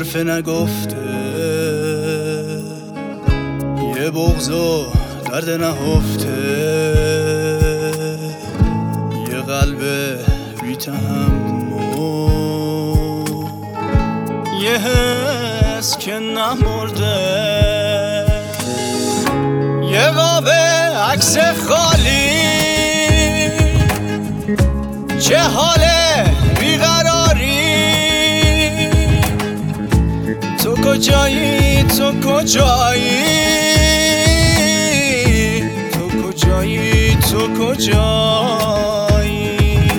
حرف نگفته، یه بغض و درد نهفته، یه قلب بی تحمل، یه حس که نمرده، یه قاب عکس خالی، چه حال بیقراری. تو کجایی، تو کجایی، تو کجایی، تو کجایی.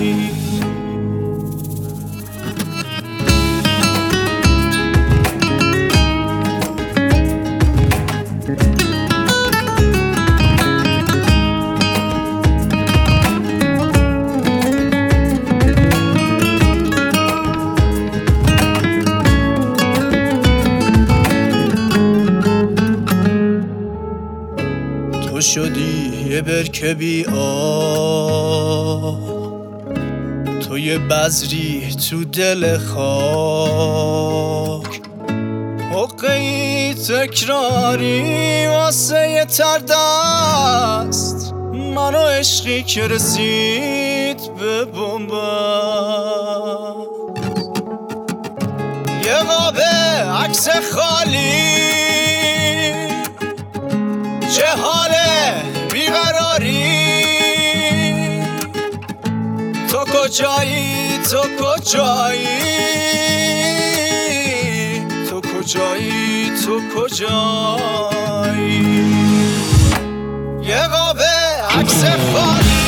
تو شدی یه برکه بی آب، تو یه بذری تو دل خاک، حقه‌ای تکراری واسه یه تردست، منو عشقی که رسید به بنبست. یه قاب عکس خالی، چه حال بیقراری. تو کجایی، تو کجایی، تو کجایی، تو کجایی. یه قاب عکس خالی